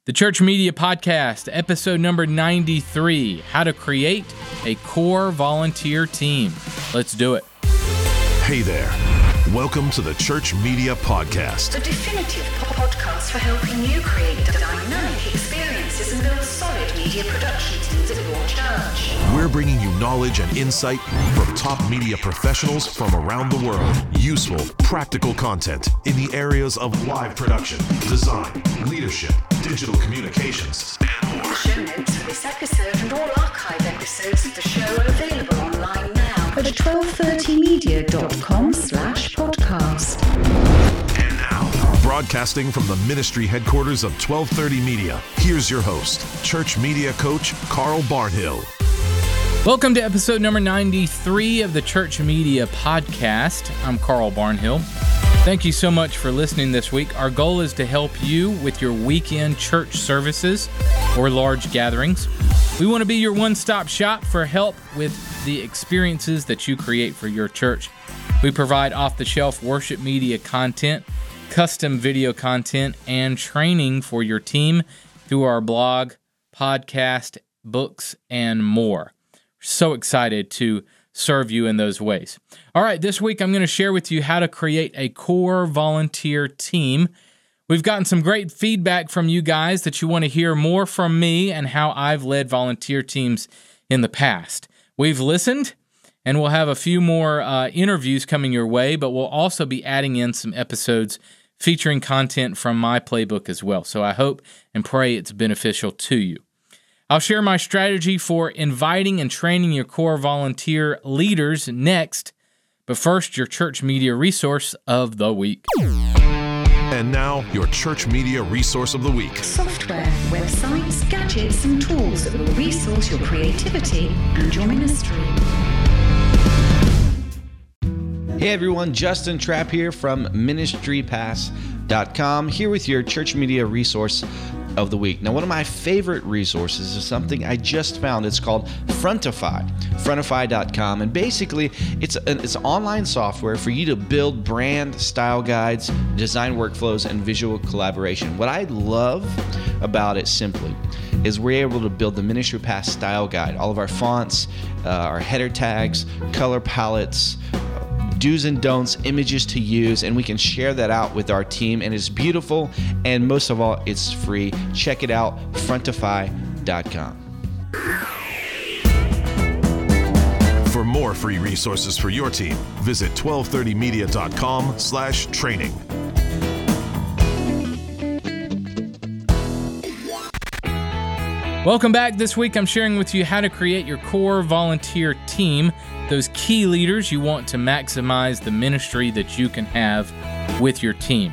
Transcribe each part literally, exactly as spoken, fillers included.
The Church Media Podcast, episode number ninety-three, How to Create a Core Volunteer Team. Let's do it. Hey there. Welcome to the Church Media Podcast. The definitive podcast for helping you create dynamic experiences and build solid media production teams at your church. We're bringing you knowledge and insight from top media professionals from around the world. Useful, practical content in the areas of live production, design, leadership, digital communications, and more. Show notes for this episode and all archive episodes of the show are available online now at twelve thirty media dot com slash podcast. And now, broadcasting from the ministry headquarters of twelve thirty Media, here's your host, Church Media Coach Carl Barnhill. Welcome to episode number ninety-three of the Church Media Podcast. I'm Carl Barnhill. Thank you so much for listening this week. Our goal is to help you with your weekend church services or large gatherings. We want to be your one-stop shop for help with the experiences that you create for your church. We provide off-the-shelf worship media content, custom video content, and training for your team through our blog, podcast, books, and more. So excited to serve you in those ways. All right, this week I'm going to share with you how to create a core volunteer team. We've gotten some great feedback from you guys that you want to hear more from me and how I've led volunteer teams in the past. We've listened, and we'll have a few more uh, interviews coming your way, but we'll also be adding in some episodes featuring content from my playbook as well. So I hope and pray it's beneficial to you. I'll share my strategy for inviting and training your core volunteer leaders next, but first, your church media resource of the week. And now, your church media resource of the week. Software, websites, gadgets, and tools that will resource your creativity and your ministry. Hey everyone, Justin Trapp here from ministry pass dot com, here with your church media resource of the week. Now, one of my favorite resources is something I just found. It's called Frontify, frontify dot com, and basically it's an, it's online software for you to build brand style guides, design workflows, and visual collaboration. What I love about it simply is we're able to build the Ministry Pass style guide, all of our fonts, uh, our header tags, color palettes, do's and don'ts, images to use, and we can share that out with our team, and it's beautiful, and most of all, it's free. Check it out, frontify dot com. For more free resources for your team, visit twelve thirty media dot com slash training. Welcome back. This week I'm sharing with you how to create your core volunteer team, those key leaders you want to maximize the ministry that you can have with your team.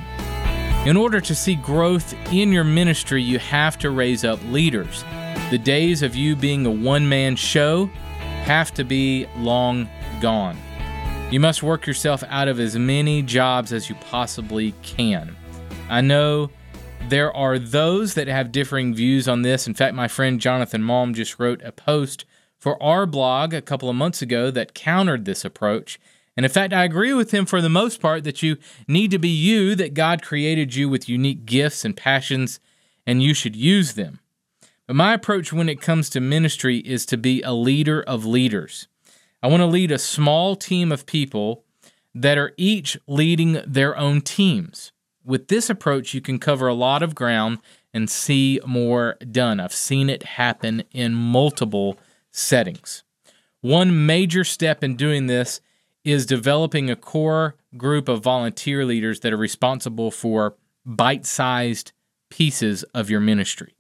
In order to see growth in your ministry, you have to raise up leaders. The days of you being a one-man show have to be long gone. You must work yourself out of as many jobs as you possibly can. I know there are those that have differing views on this. In fact, my friend Jonathan Malm just wrote a post for our blog a couple of months ago that countered this approach. And in fact, I agree with him for the most part that you need to be you, that God created you with unique gifts and passions, and you should use them. But my approach when it comes to ministry is to be a leader of leaders. I want to lead a small team of people that are each leading their own teams. With this approach, you can cover a lot of ground and see more done. I've seen it happen in multiple settings. One major step in doing this is developing a core group of volunteer leaders that are responsible for bite-sized pieces of your ministry.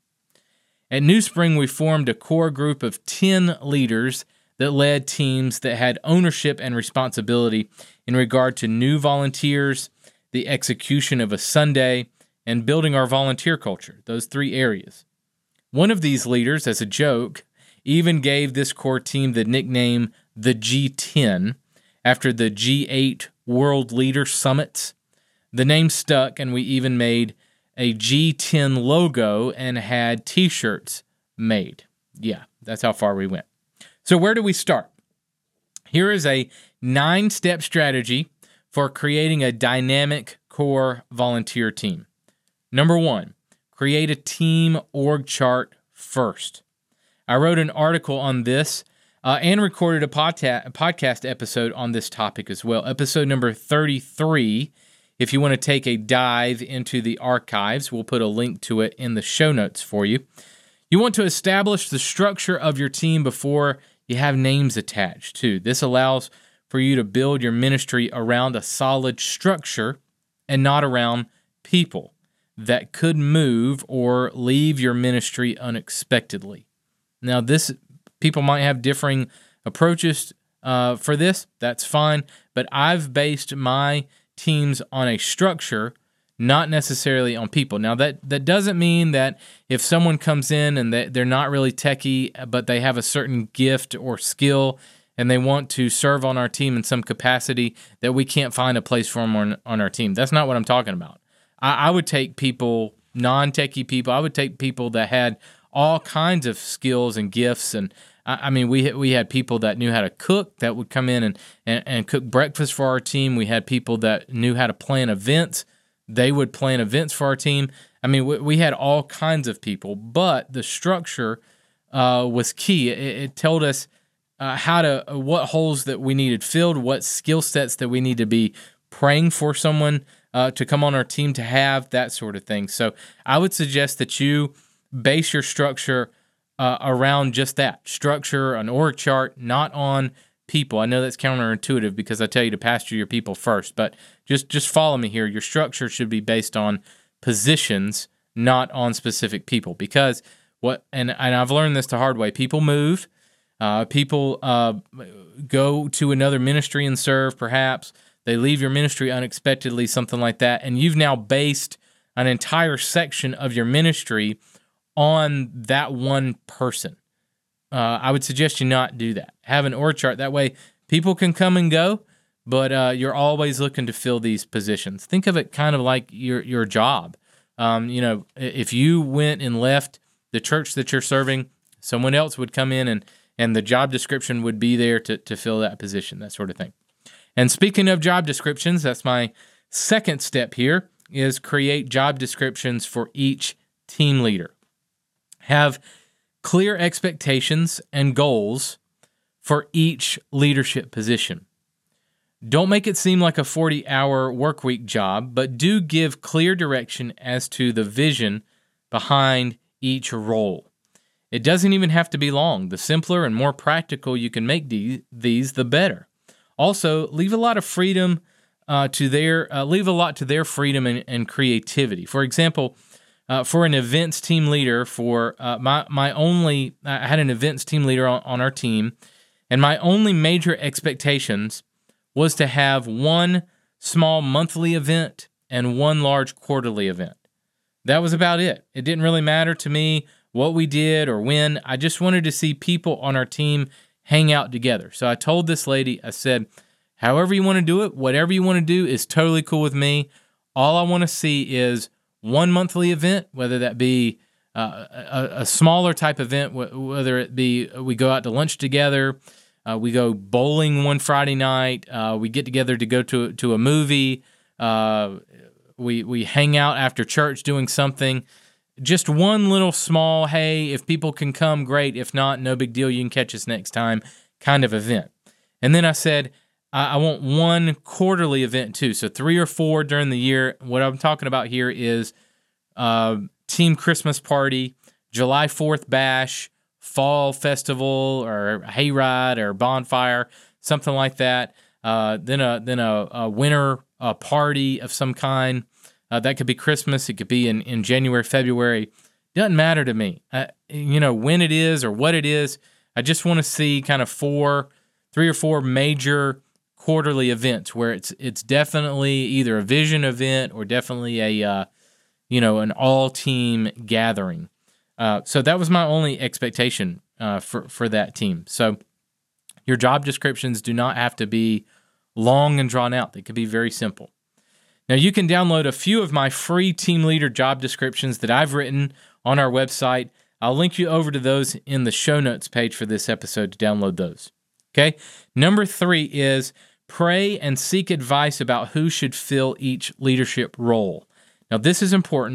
At New Spring, we formed a core group of ten leaders that led teams that had ownership and responsibility in regard to new volunteers, the execution of a Sunday, and building our volunteer culture, those three areas. One of these leaders, as a joke, even gave this core team the nickname the G ten after the G eight World Leader Summits. The name stuck, and we even made a G ten logo and had t-shirts made. Yeah, that's how far we went. So where do we start? Here is a nine-step strategy for creating a dynamic core volunteer team. Number one, create a team org chart first. I wrote an article on this uh, and recorded a podca- podcast episode on this topic as well, episode number thirty-three. If you want to take a dive into the archives, we'll put a link to it in the show notes for you. You want to establish the structure of your team before you have names attached too. This allows for you to build your ministry around a solid structure and not around people that could move or leave your ministry unexpectedly. Now, this people might have differing approaches uh, for this. That's fine, but I've based my teams on a structure, not necessarily on people. Now, that, that doesn't mean that if someone comes in and they, they're not really techie, but they have a certain gift or skill and they want to serve on our team in some capacity, that we can't find a place for them on, on our team. That's not what I'm talking about. I, I would take people, non-techie people, I would take people that had all kinds of skills and gifts. And I, I mean, we we had people that knew how to cook that would come in and, and, and cook breakfast for our team. We had people that knew how to plan events. They would plan events for our team. I mean, we, we had all kinds of people, but the structure uh, was key. It, it told us uh, how to, uh, what holes that we needed filled, what skill sets that we need to be praying for someone uh, to come on our team to have, that sort of thing. So I would suggest that you base your structure uh, around just that, structure, an org chart, not on people. I know that's counterintuitive because I tell you to pastor your people first, but just, just follow me here. Your structure should be based on positions, not on specific people. Because what, and, and I've learned this the hard way, people move, uh, people uh, go to another ministry and serve perhaps, they leave your ministry unexpectedly, something like that, and you've now based an entire section of your ministry on that one person. Uh, I would suggest you not do that. Have an org chart. That way people can come and go, but uh, you're always looking to fill these positions. Think of it kind of like your your job. Um, you know, if you went and left the church that you're serving, someone else would come in and, and the job description would be there to, to fill that position, that sort of thing. And speaking of job descriptions, that's my second step here, is create job descriptions for each team leader. Have clear expectations and goals for each leadership position. Don't make it seem like a forty-hour work week job, but do give clear direction as to the vision behind each role. It doesn't even have to be long. The simpler and more practical you can make these, the better. Also, leave a lot of freedom uh, to their uh, leave a lot to their freedom and, and creativity. For example, uh, for an events team leader, for uh, my my only I had an events team leader on, on our team, and my only major expectations was to have one small monthly event and one large quarterly event. That was about it. It didn't really matter to me what we did or when. I just wanted to see people on our team hang out together. So I told this lady, I said, however you want to do it, whatever you want to do is totally cool with me. All I want to see is one monthly event, whether that be uh, a, a smaller type event, whether it be we go out to lunch together, Uh, we go bowling one Friday night. Uh, we get together to go to to a movie. Uh, we we hang out after church doing something. Just one little small, hey, if people can come, great. If not, no big deal. You can catch us next time kind of event. And then I said, I, I want one quarterly event too. So three or four during the year. What I'm talking about here is uh, team Christmas party, July fourth bash, fall festival or hayride or bonfire, something like that. Uh, then a then a, a winter uh, party of some kind. Uh, that could be Christmas. It could be in, in January, February. Doesn't matter to me. Uh, you know, when it is or what it is. I just want to see kind of four, three or four major quarterly events where it's it's definitely either a vision event or definitely a uh, you know an all team gathering. Uh, so that was my only expectation uh, for, for that team. So your job descriptions do not have to be long and drawn out. They could be very simple. Now, you can download a few of my free team leader job descriptions that I've written on our website. I'll link you over to those in the show notes page for this episode to download those. Okay? Number three is pray and seek advice about who should fill each leadership role. Now, this is important.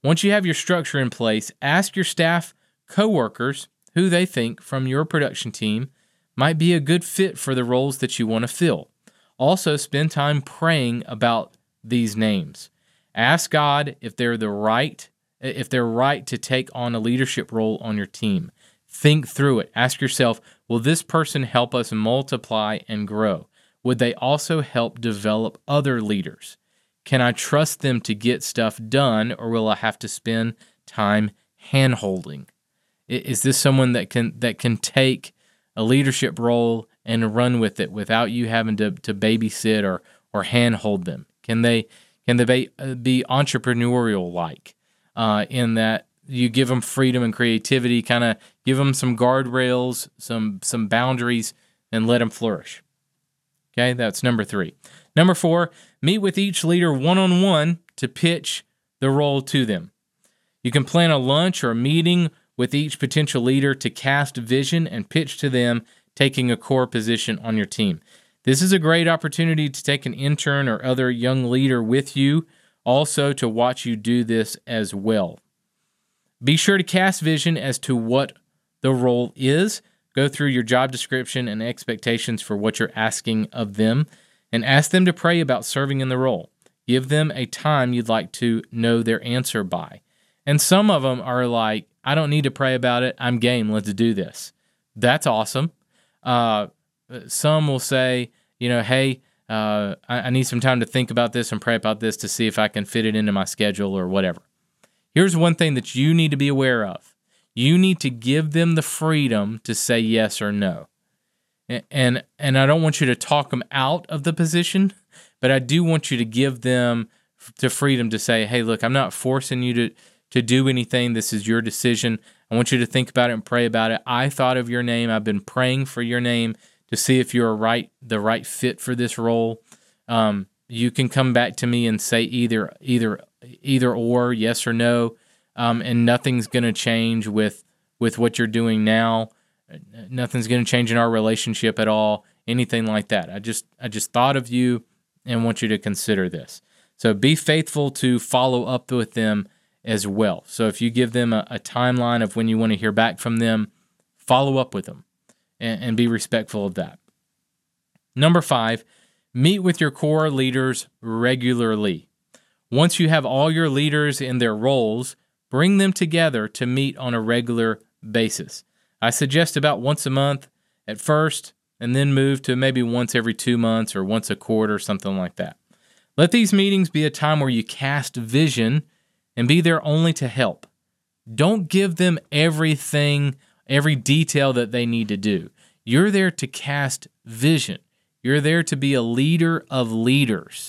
Once you have your structure in place, ask your staff coworkers who they think from your production team might be a good fit for the roles that you want to fill. Also, spend time praying about these names. Ask God if they're the right, if they're right to take on a leadership role on your team. Think through it. Ask yourself, will this person help us multiply and grow? Would they also help develop other leaders? Can I trust them to get stuff done, or will I have to spend time hand-holding? Is this someone that can that can take a leadership role and run with it without you having to, to babysit or or hand-hold them? Can they can they be, be entrepreneurial-like uh, in that you give them freedom and creativity, kind of give them some guardrails, some some boundaries, and let them flourish? Okay, that's number three. Number four, meet with each leader one-on-one to pitch the role to them. You can plan a lunch or a meeting with each potential leader to cast vision and pitch to them taking a core position on your team. This is a great opportunity to take an intern or other young leader with you, also to watch you do this as well. Be sure to cast vision as to what the role is. Go through your job description and expectations for what you're asking of them, and ask them to pray about serving in the role. Give them a time you'd like to know their answer by. And some of them are like, I don't need to pray about it. I'm game. Let's do this. That's awesome. Uh, some will say, you know, hey, uh, I, I need some time to think about this and pray about this to see if I can fit it into my schedule or whatever. Here's one thing that you need to be aware of. You need to give them the freedom to say yes or no. And, and, and I don't want you to talk them out of the position, but I do want you to give them the freedom to say, hey, look, I'm not forcing you to to do anything. This is your decision. I want you to think about it and pray about it. I thought of your name. I've been praying for your name to see if you're right, the right fit for this role. Um, you can come back to me and say either, either, either or, yes or no, um, and nothing's going to change with with what you're doing now. Nothing's going to change in our relationship at all. Anything like that. I just, I just thought of you and want you to consider this. So be faithful to follow up with them as well. So if you give them a, a timeline of when you want to hear back from them, follow up with them and, and be respectful of that. Number five, meet with your core leaders regularly. Once you have all your leaders in their roles, bring them together to meet on a regular basis. I suggest about once a month at first, and then move to maybe once every two months or once a quarter, something like that. Let these meetings be a time where you cast vision and be there only to help. Don't give them everything, every detail that they need to do. You're there to cast vision. You're there to be a leader of leaders,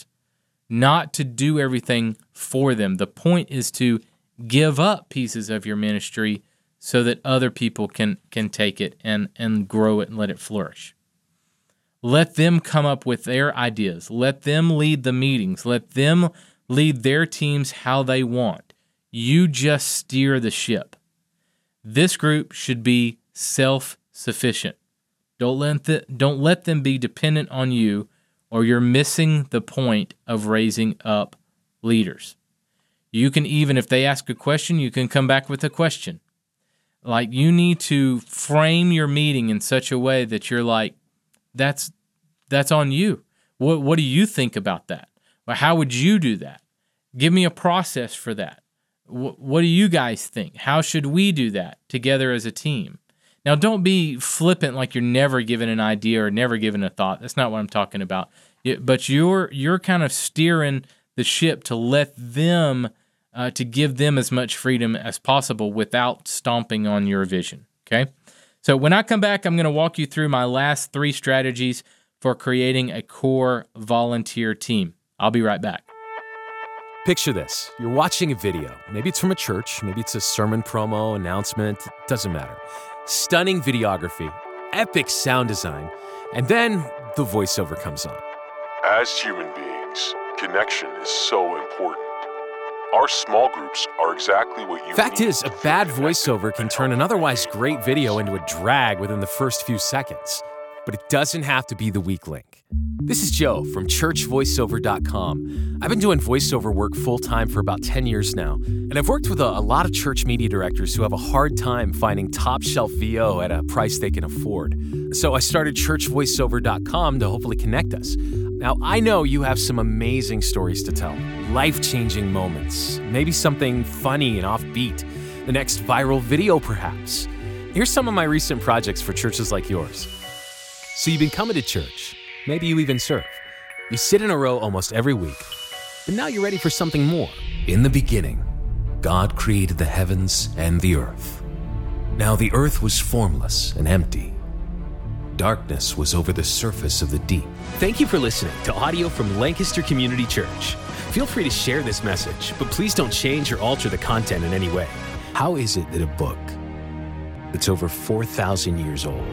not to do everything for them. The point is to give up pieces of your ministry so that other people can, can take it and, and grow it and let it flourish. Let them come up with their ideas. Let them lead the meetings. Let them lead their teams how they want. You just steer the ship. This group should be self-sufficient. Don't let, the, don't let them be dependent on you, or you're missing the point of raising up leaders. You can even, if they ask a question, you can come back with a question. Like, you need to frame your meeting in such a way that you're like, that's that's on you. What what do you think about that? Well, how would you do that? Give me a process for that. What, what do you guys think? How should we do that together as a team? Now, don't be flippant like you're never given an idea or never given a thought. That's not what I'm talking about. But you're you're kind of steering the ship to let them, uh, to give them as much freedom as possible without stomping on your vision, okay? So when I come back, I'm going to walk you through my last three strategies for creating a core volunteer team. I'll be right back. Picture this. You're watching a video. Maybe it's from a church. Maybe it's a sermon promo, announcement. Doesn't matter. Stunning videography, epic sound design, and then the voiceover comes on. As human beings, connection is so important. Our small groups are exactly what you Fact need is, a bad voiceover can turn an otherwise great video into a drag within the first few seconds. but it doesn't have to be the weak link. This is Joe from church voiceover dot com. I've been doing voiceover work full-time for about ten years now, and I've worked with a, a lot of church media directors who have a hard time finding top-shelf V O at a price they can afford. So I started church voiceover dot com to hopefully connect us. Now, I know you have some amazing stories to tell, life-changing moments, maybe something funny and offbeat, the next viral video perhaps. Here's some of my recent projects for churches like yours. So you've been coming to church. Maybe you even serve. You sit in a row almost every week, but now you're ready for something more. In the beginning, God created the heavens and the earth. Now the earth was formless and empty. Darkness was over the surface of the deep. Thank you for listening to audio from Lancaster Community Church. Feel free to share this message, but please don't change or alter the content in any way. How is it that a book that's over four thousand years old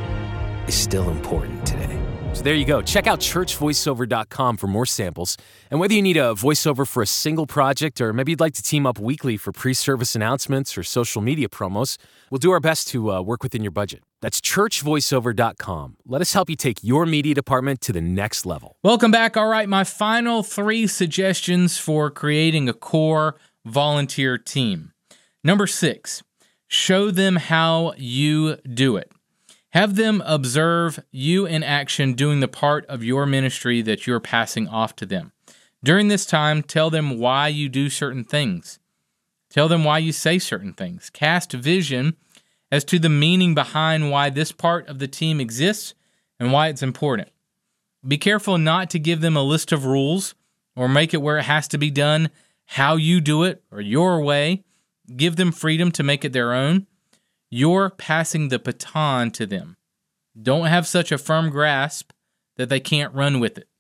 is still important today? So there you go. Check out church voiceover dot com for more samples. And whether you need a voiceover for a single project or maybe you'd like to team up weekly for pre-service announcements or social media promos, we'll do our best to uh, work within your budget. That's church voiceover dot com. Let us help you take your media department to the next level. Welcome back. All right, my final three suggestions for creating a core volunteer team. Number six, show them how you do it. Have them observe you in action doing the part of your ministry that you're passing off to them. During this time, tell them why you do certain things. Tell them why you say certain things. Cast vision as to the meaning behind why this part of the team exists and why it's important. Be careful not to give them a list of rules or make it where it has to be done how you do it or your way. Give them freedom to make it their own. You're passing the baton to them. Don't have such a firm grasp that they can't run with it.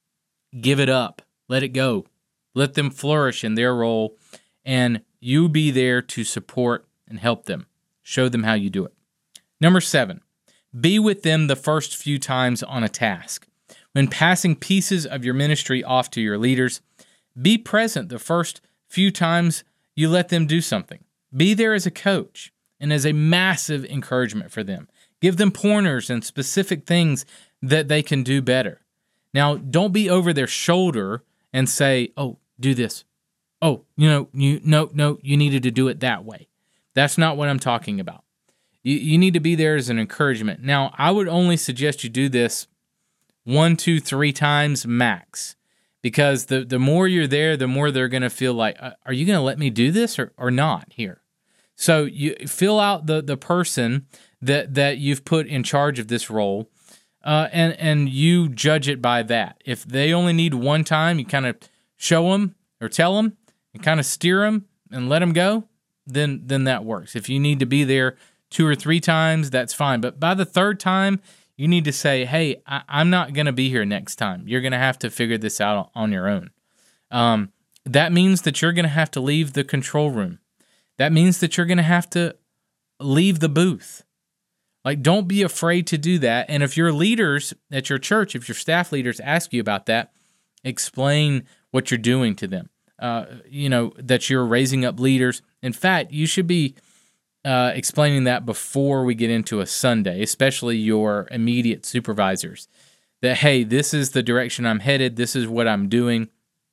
Give it up. Let it go. Let them flourish in their role, and you be there to support and help them. Show them how you do it. Number seven, be with them the first few times on a task. When passing pieces of your ministry off to your leaders, be present the first few times you let them do something. Be there as a coach and as a massive encouragement for them. Give them pointers and specific things that they can do better. Now, don't be over their shoulder and say, oh, do this. Oh, you know, you no, no, you needed to do it that way. That's not what I'm talking about. You, you need to be there as an encouragement. Now, I would only suggest you do this one, two, three times max, because the, the more you're there, the more they're going to feel like, are you going to let me do this or, or not here? So you fill out the, the person that, that you've put in charge of this role, uh, and, and you judge it by that. If they only need one time, you kind of show them or tell them and kind of steer them and let them go, then, then that works. If you need to be there two or three times, that's fine. But by the third time, you need to say, hey, I, I'm not going to be here next time. You're going to have to figure this out on your own. Um, that means that you're going to have to leave the control room. That means that you're going to have to leave the booth. Like, don't be afraid to do that. And if your leaders at your church, if your staff leaders ask you about that, explain what you're doing to them. Uh, you know, that you're raising up leaders. In fact, you should be uh, explaining that before we get into a Sunday, especially your immediate supervisors, that, hey, this is the direction I'm headed. This is what I'm doing.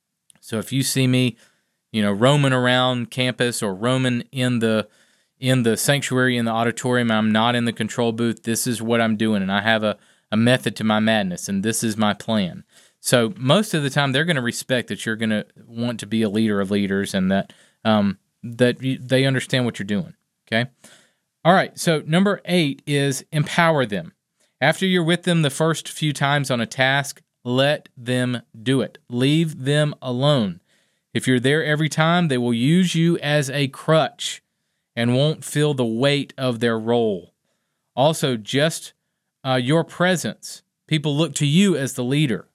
So if you see me, you know, roaming around campus or roaming in the in the sanctuary, in the auditorium, I'm not in the control booth. This is what I'm doing, and I have a, a method to my madness, and this is my plan. So most of the time, they're going to respect that you're going to want to be a leader of leaders, and that um, that you, they understand what you're doing. Okay. All right. So number eight is empower them. After you're with them the first few times on a task, let them do it. Leave them alone. If you're there every time, they will use you as a crutch and won't feel the weight of their role. Also, just uh, your presence. People look to you as the leader.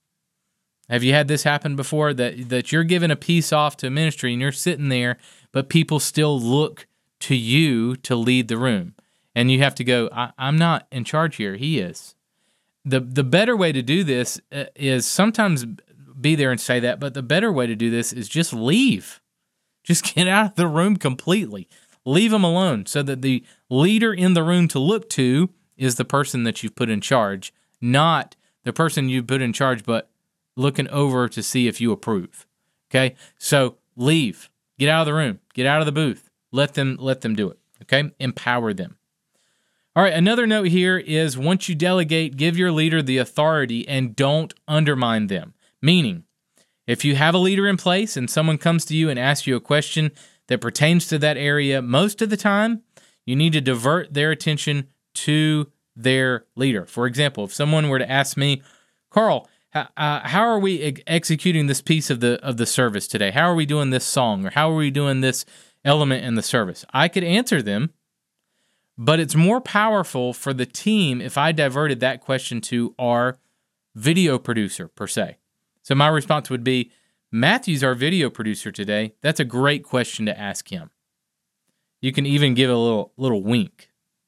Have you had this happen before, that, that you're giving a piece off to ministry and you're sitting there, but people still look to you to lead the room? And you have to go, I, I'm not in charge here. He is. The, the better way to do this is sometimes be there and say that, but the better way to do this is just leave. Just get out of the room completely. Leave them alone so that the leader in the room to look to is the person that you've put in charge, not the person you put in charge, but looking over to see if you approve. Okay? So leave. Get out of the room. Get out of the booth. Let them let them do it. Okay? Empower them. All right, another note here is once you delegate, give your leader the authority and don't undermine them. Meaning, if you have a leader in place and someone comes to you and asks you a question that pertains to that area, most of the time, you need to divert their attention to their leader. For example, if someone were to ask me, Carl, uh, how are we ex- executing this piece of the of the service today? How are we doing this song? Or how are we doing this element in the service? I could answer them, but it's more powerful for the team if I diverted that question to our video producer, per se. So my response would be, Matthew's our video producer today. That's a great question to ask him. You can even give a little little wink.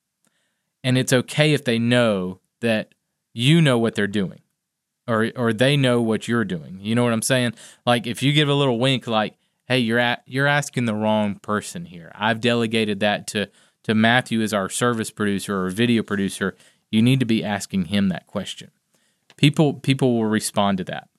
And it's okay if they know that you know what they're doing, or or they know what you're doing. You know what I'm saying? Like if you give a little wink like, hey, you're at, you're asking the wrong person here. I've delegated that to, to Matthew as our service producer or video producer. You need to be asking him that question. People people will respond to that.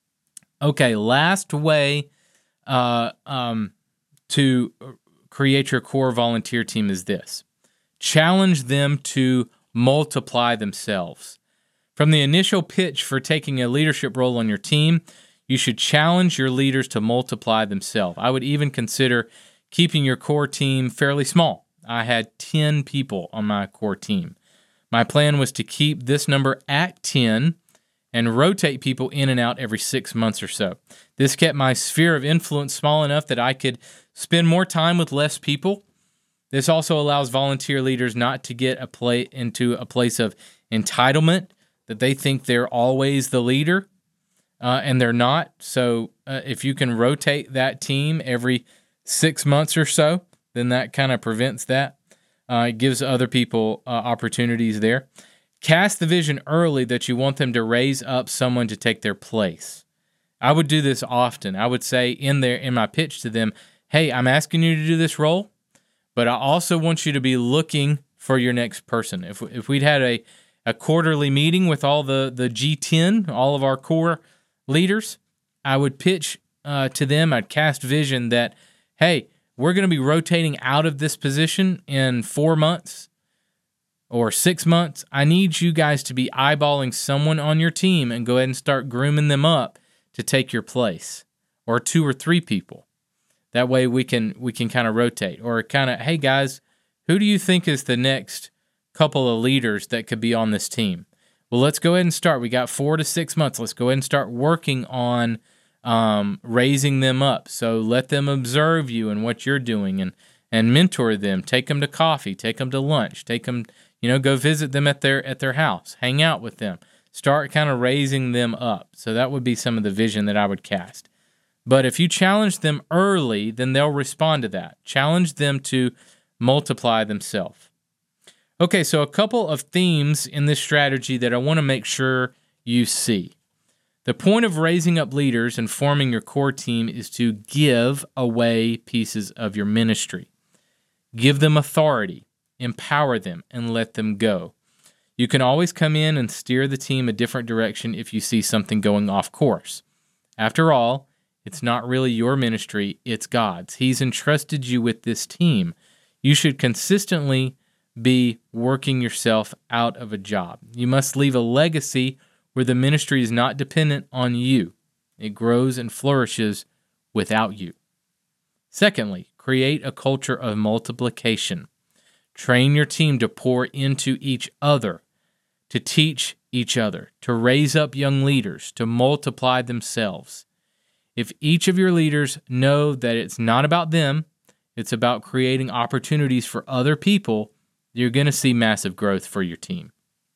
Okay, last way uh, um, to create your core volunteer team is this. Challenge them to multiply themselves. From the initial pitch for taking a leadership role on your team, you should challenge your leaders to multiply themselves. I would even consider keeping your core team fairly small. I had ten people on my core team. My plan was to keep this number at ten and rotate people in and out every six months or so. This kept my sphere of influence small enough that I could spend more time with less people. This also allows volunteer leaders not to get a play into a place of entitlement, that they think they're always the leader, uh, and they're not. So uh, if you can rotate that team every six months or so, then that kind of prevents that. Uh, it gives other people uh, opportunities there. Cast the vision early that you want them to raise up someone to take their place. I would do this often. I would say in there in my pitch to them, hey, I'm asking you to do this role, but I also want you to be looking for your next person. If if we'd had a, a quarterly meeting with all the, the G ten, all of our core leaders, I would pitch uh, to them, I'd cast vision that, hey, we're going to be rotating out of this position in four months or six months. I need you guys to be eyeballing someone on your team and go ahead and start grooming them up to take your place, or two or three people. That way we can we can kind of rotate, or kind of, hey guys, who do you think is the next couple of leaders that could be on this team? Well, let's go ahead and start. We got four to six months. Let's go ahead and start working on um, raising them up. So let them observe you and what you're doing, and and mentor them. Take them to coffee. Take them to lunch. Take them, you know, go visit them at their at their house. Hang out with them. Start kind of raising them up. So that would be some of the vision that I would cast. But if you challenge them early, then they'll respond to that. Challenge them to multiply themselves. Okay, so a couple of themes in this strategy that I want to make sure you see. The point of raising up leaders and forming your core team is to give away pieces of your ministry. Give them authority, empower them, and let them go. You can always come in and steer the team a different direction if you see something going off course. After all, it's not really your ministry, it's God's. He's entrusted you with this team. You should consistently be working yourself out of a job. You must leave a legacy where the ministry is not dependent on you. It grows and flourishes without you. Secondly, create a culture of multiplication. Train your team to pour into each other, to teach each other, to raise up young leaders, to multiply themselves. If each of your leaders know that it's not about them, it's about creating opportunities for other people, you're going to see massive growth for your team.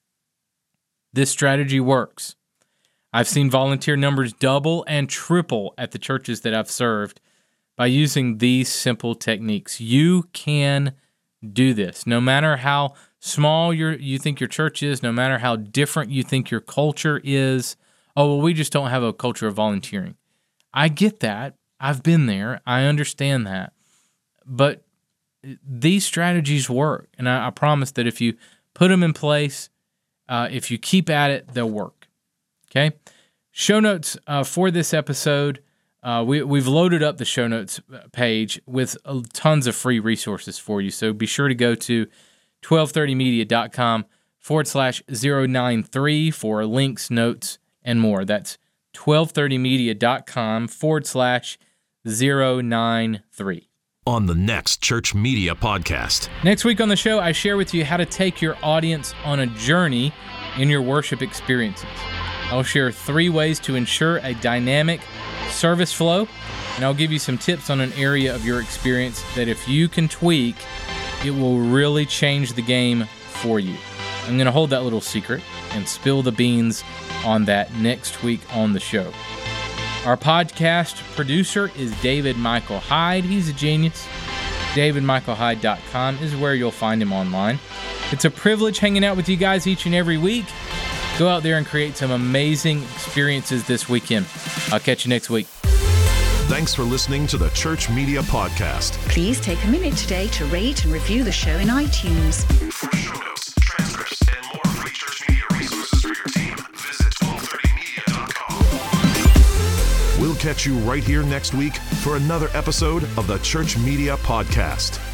This strategy works. I've seen volunteer numbers double and triple at the churches that I've served by using these simple techniques. You can do this. No matter how small your, you think your church is, no matter how different you think your culture is, oh, well, we just don't have a culture of volunteering. I get that. I've been there. I understand that. But these strategies work. And I, I promise that if you Put them in place. Uh, if you keep at it, they'll work. Okay? Show notes uh, for this episode. Uh, we, we've loaded up the show notes page with uh, tons of free resources for you. So be sure to go to twelve thirty media dot com forward slash zero nine three for links, notes, and more. That's twelve thirty media dot com forward slash zero nine three. On the next Church Media Podcast. Next week on the show, I share with you how to take your audience on a journey in your worship experiences. I'll share three ways to ensure a dynamic service flow, and I'll give you some tips on an area of your experience that if you can tweak, it will really change the game for you. I'm going to hold that little secret and spill the beans on that next week on the show. Our podcast producer is David Michael Hyde. He's a genius. david michael hyde dot com is where you'll find him online. It's a privilege hanging out with you guys each and every week. Go out there and create some amazing experiences this weekend. I'll catch you next week. Thanks for listening to the Church Media Podcast. Please take a minute today to rate and review the show in iTunes. For show notes, transcripts, and more free church media resources for your team, visit twelve thirty media dot com. We'll catch you right here next week for another episode of the Church Media Podcast.